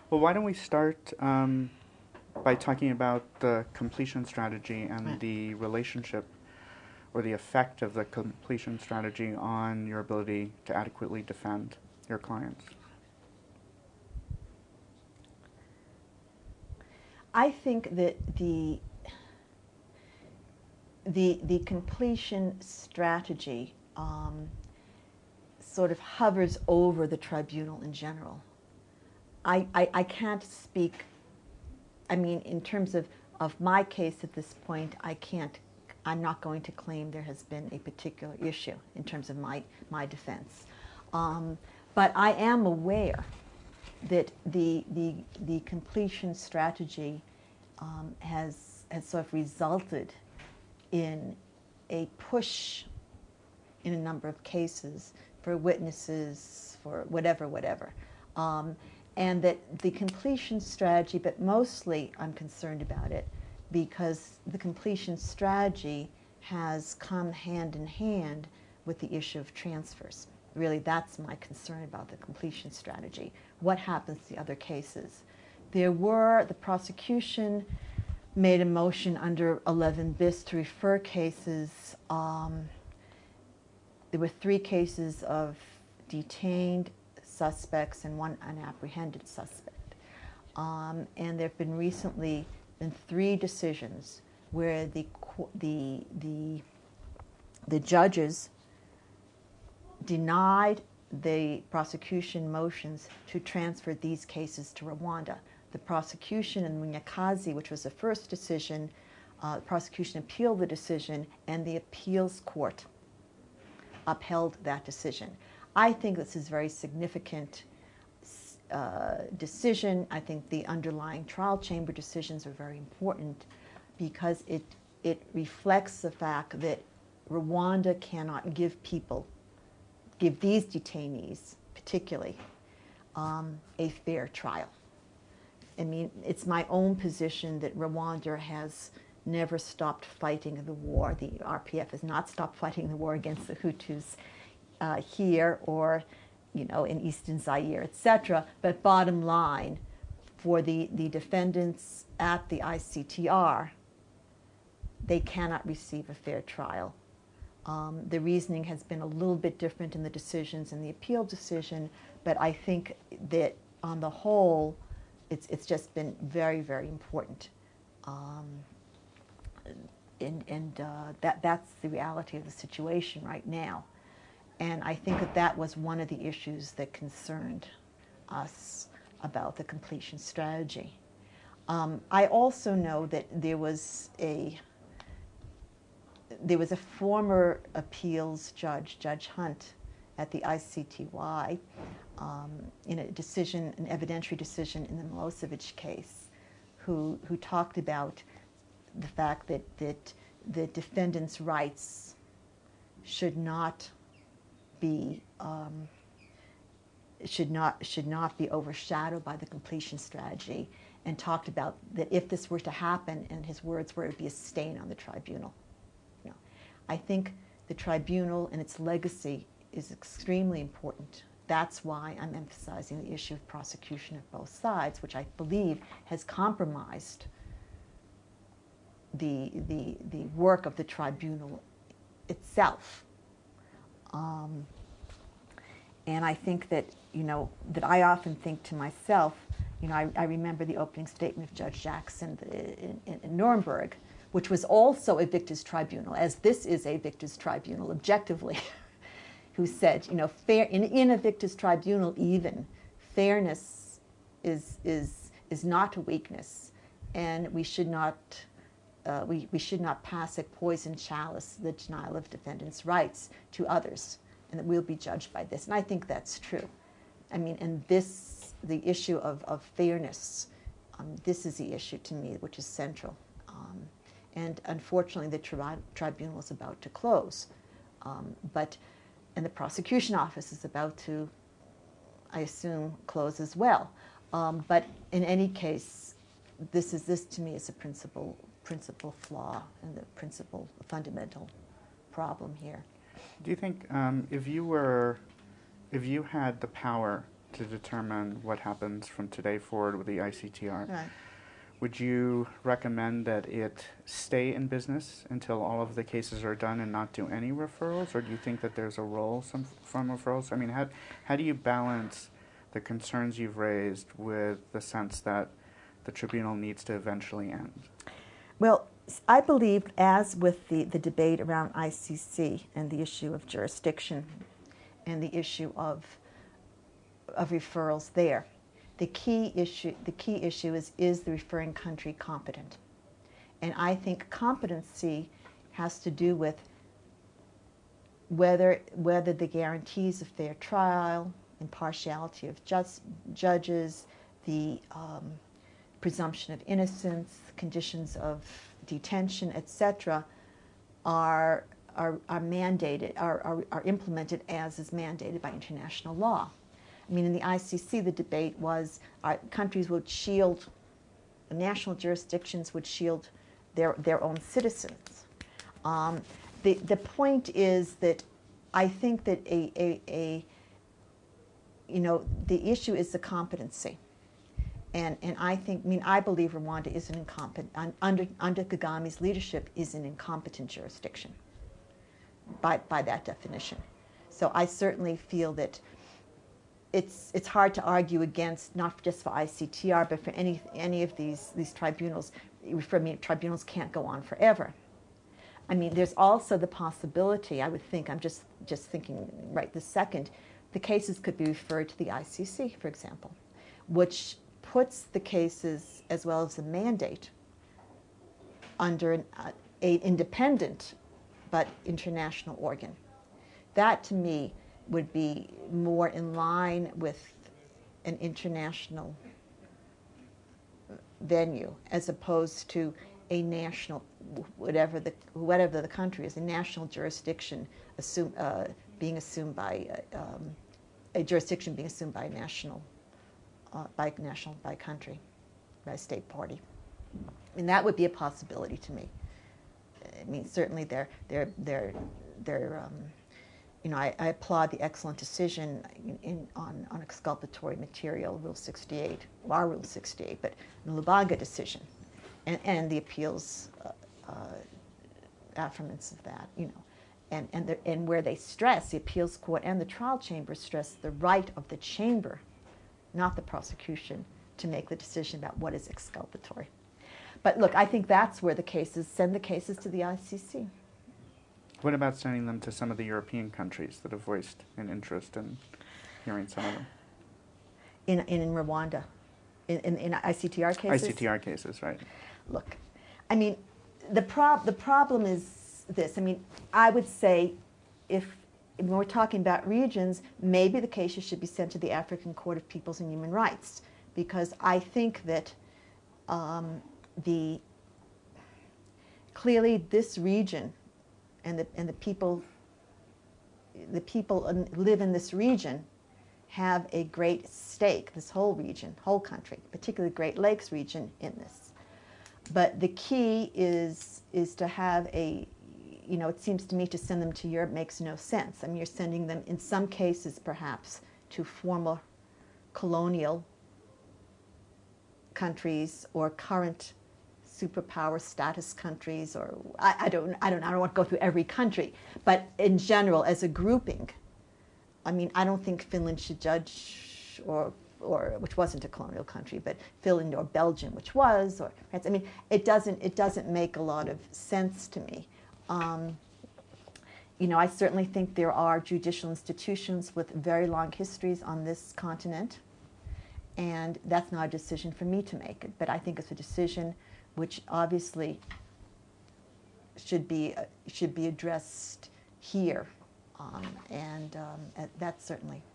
Well, why don't we start by talking about the completion strategy and Right. the relationship or the effect of the completion strategy on your ability to adequately defend your clients? I think that the completion strategy sort of hovers over the tribunal in general. I can't speak, I mean, in terms of my case at this point, I'm not going to claim there has been a particular issue in terms of my defense. But I am aware that the completion strategy has sort of resulted in a push in a number of cases for witnesses, for whatever. Um, and that the completion strategy, but mostly I'm concerned about it because the completion strategy has come hand in hand with the issue of transfers. Really, that's my concern about the completion strategy. What happens to the other cases? The prosecution made a motion under 11 bis to refer cases. There were 3 cases of detained suspects and 1 unapprehended suspect. And there have been recently 3 decisions where the judges denied the prosecution motions to transfer these cases to Rwanda. The prosecution in Munyakazi, which was the first decision, the prosecution appealed the decision, and the appeals court upheld that decision. I think this is a very significant decision. I think the underlying trial chamber decisions are very important because it reflects the fact that Rwanda cannot give these detainees particularly, a fair trial. I mean, it's my own position that Rwanda has never stopped fighting the war. The RPF has not stopped fighting the war against the Hutus here or, in eastern Zaire, etc. But bottom line, for the defendants at the ICTR, they cannot receive a fair trial. The reasoning has been a little bit different in the decisions and the appeal decision, but I think that on the whole, it's just been very, very important. That's the reality of the situation right now. And I think that was one of the issues that concerned us about the completion strategy. I also know that there was a former appeals judge, Judge Hunt, at the ICTY, in an evidentiary decision in the Milosevic case, who talked about the fact that the defendant's rights should not be overshadowed by the completion strategy, and talked about that if this were to happen, and his words were, it would be a stain on the tribunal. I think the tribunal and its legacy is extremely important. That's why I'm emphasizing the issue of prosecution of both sides, which I believe has compromised the work of the tribunal itself. And I think that, that I often think to myself, I remember the opening statement of Judge Jackson in Nuremberg, which was also a victors' tribunal, as this is a victors' tribunal objectively, who said, fair in a victors' tribunal even, fairness is not a weakness, and we should not pass a poisoned chalice, the denial of defendants' rights, to others, and that we'll be judged by this. And I think that's true. I mean, and the issue of fairness, this is the issue to me, which is central. And unfortunately, the tribunal is about to close. And the prosecution office is about to, I assume, close as well. But in any case, this to me is a principal flaw and the principal fundamental problem here. Do you think if you had the power to determine what happens from today forward with the ICTR. Right. Would you recommend that it stay in business until all of the cases are done and not do any referrals, or do you think that there's a role from referrals? I mean, how do you balance the concerns you've raised with the sense that the tribunal needs to eventually end? Well, I believe, as with the debate around ICC and the issue of jurisdiction and the issue of referrals there, the key issue is the referring country competent? And I think competency has to do with whether the guarantees of fair trial, impartiality of judges, the presumption of innocence, conditions of detention, etc., are mandated, are implemented as is mandated by international law. I mean, in the ICC, the debate was countries would shield, national jurisdictions would shield their own citizens. The point is that I think that the issue is the competency. And I believe Rwanda is an incompetent, under Kagame's leadership, is an incompetent jurisdiction by that definition. So I certainly feel that it's hard to argue against, not just for ICTR, but for any of these tribunals. For me, tribunals can't go on forever. I mean, there's also the possibility, I would think, I'm just thinking right this second, the cases could be referred to the ICC, for example, which puts the cases, as well as the mandate, under an independent but international organ. That, to me, would be more in line with an international venue, as opposed to a national, whatever the country is, a national jurisdiction being assumed by a jurisdiction being assumed by by country, by state party. And that would be a possibility to me. I mean, certainly I applaud the excellent decision on exculpatory material, Rule 68, our Rule 68, but the Lubanga decision, and the appeals affirmance of that, and where they stress, the appeals court and the trial chamber stress the right of the chamber, not the prosecution, to make the decision about what is exculpatory. But look, I think that's where send the cases to the ICC. What about sending them to some of the European countries that have voiced an interest in hearing some of them? In Rwanda, in ICTR cases? ICTR cases, right. Look, I mean, the problem is this. I mean, I would say when we're talking about regions, maybe the cases should be sent to the African Court of Peoples and Human Rights, because I think that clearly this region and the people live in this region have a great stake, this whole region, whole country, particularly the Great Lakes region in this. But the key is to have it seems to me to send them to Europe makes no sense. I mean, you're sending them, in some cases perhaps, to former colonial countries or current superpower status countries, or I don't want to go through every country, but in general, as a grouping, I mean, I don't think Finland should judge, or which wasn't a colonial country, but Finland or Belgium, which was, or I mean, it doesn't make a lot of sense to me. I certainly think there are judicial institutions with very long histories on this continent, and that's not a decision for me to make, but I think it's a decision which obviously should be addressed here, and that's certainly